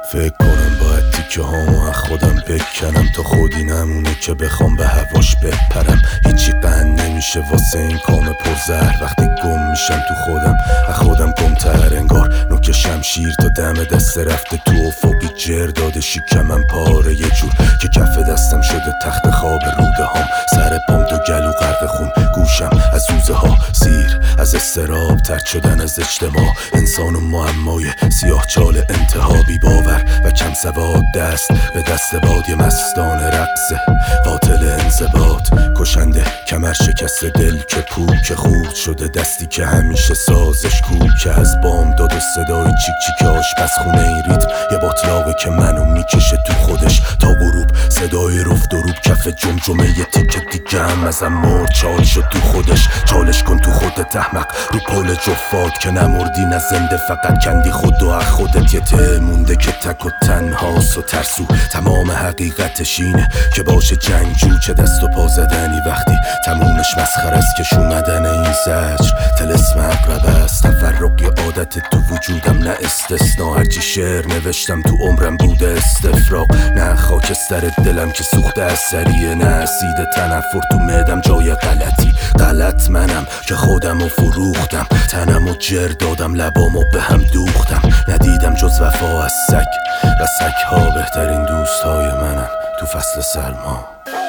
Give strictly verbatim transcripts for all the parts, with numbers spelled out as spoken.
فکر کنم باید تیکه هامو از خودم بکنم تا خودی نمونه که بخوام به هواش بپرم. هیچی قند نمیشه واسه این کام پرزهر. وقتی گم میشم تو خودم از خودم گمتر، انگار نوک شمشیر تا دم دست رفته تو افقی جر داده شکمم پاره یه جور که کف دستم شده تخت خواب روده هام. سر پام تو گلو غرق خون، گوشم از سوزه ها سیر از استراب، ترد شدن از اجتماع. انسان و معمای سیاه چال انتها، بی باور و کم سواد، دست به دست باد. یه مستان رقصه قاتل انضباط، کشنده کمر شکست دل که پوک خورد شده. دستی که همیشه سازش کوک از بام داد و صدای چیک چیک آشپزخونه. این ریتم یه باطلاقه که منو میکشه تو خودش تا غروب. صدای رفت و روب کف جمجمه یه تیکه دیگه هم ازم مرد. چال شد تو خودش، چالش کن تو خودت احمق. رو پل جفات که نمردی نه زنده، فقط کندی خود و از خودت. یه ته مونده که تک و تنهاست و ترسو. تمام حقیقتش اینه که باشه جنگجو، چه دست و پا زدنی وقتی تمومش مسخره است. کش اومدن این زجر طلسم اقرب است، تفرق یه عادت تو وجودم نه استثنا. هرچی شعر نوشتم تو عمرم بوده استفراغ، نه خاکستر دلم که سوخته از سریه، نه اسید تنفر تو معدم جای غلطی. غلط منم که خودم رو فروختم، تنم رو جر دادم، لبامو به هم دوختم. ندیدم جز وفا از سگ و سگ ها بهترین دوست های منم تو فصل سرما.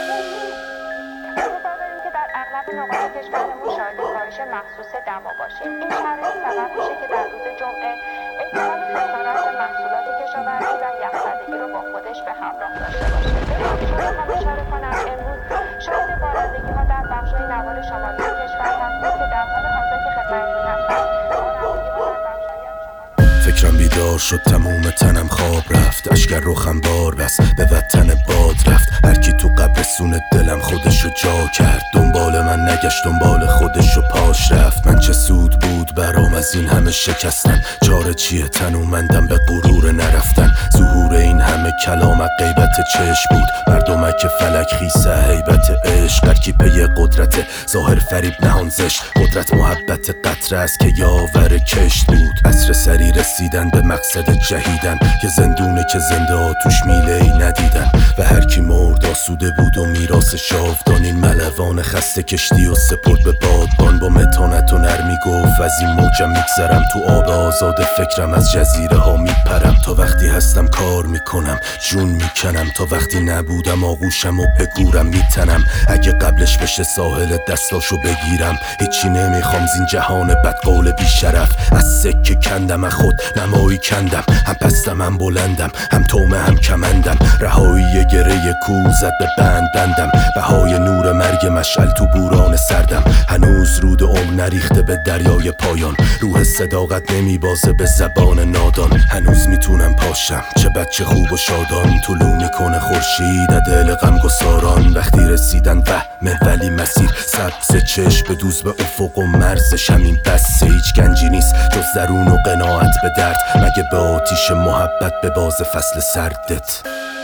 نقاط کشورمون شاهد کاهش مخصوص دما باشیم. این شرایط سبب میشه که در روز جمعه احتمال خسارت محصولات کشاورزی و یخزدگی رو با خودش به همراه داشته باشه. به نکته هم اشاره کنم امروز شاهد بارندگی ها در بخش‌های نوار شمالی کشور هستیم که در حال حاضر که خدمتتون هستم بارندگی ها در بخش‌هایی هم شمال فکرم بیدار شد، تموم تنم خواب رفت. اشکر رخم بار بس به وطن باد رفت. هرکی تو قبرستون دلم خودشو جا کرد، دنبال من نگشت دنبال خودشو پاش رفت. من چه سود بود برام از این همه شکستن؟ چاره چیه تنومندم به غرور نرفتن؟ ظهور این همه کلام از غیبت چشم بود، مردمک فلک خیسه هیبت عشق. هرکی پی قدرت ظاهر فریب نهان زشت، قدرت محبت قطره است که یاور کشت بود. عصر سری رسیدن به مقصد جهیدن، که زندونه که زنده ها توش میله ای ندیدن. و هرکی مرد آسوده بود و میراث جاودان. این ملوان خسته کشتی و سپرد به بادبان، با متانت و نرمی گفت از این موجم میگذرم. تو آب آزاد فکرم از جزیره ها میپرم. تا وقتی هستم کار میکنم جون میکنم، تا وقتی نبودم آغوشم و به گورم میتنم. اگه قبلش بشه ساحل دستاشو بگیرم، هیچی نمیخوام زین جهان بدقول بیشرف. از سکه کندم از خود نمایی کندم، هم پستم هم بلندم، هم تومه هم کمندم. رهایی گره کوه زد به بند بندم، بهای نور مرگ مشعل تو بوران سردم. هنوز رود عمر نریخته به دریای پایان، روح صداقت نمیبازه به زبان نادان. هنوز میتونم پاشم چه بچه خوب و شادان، طلوع میکنه خورشید دل غم گساران. وقتی رسیدن وهمه ولی مسیر سبز، چشم به دوز به افق و مرزش همین بس. هیچ گنجی نیست جز درون و قناعت به درد، مگه به آتیش محبت به باز فصل سردت.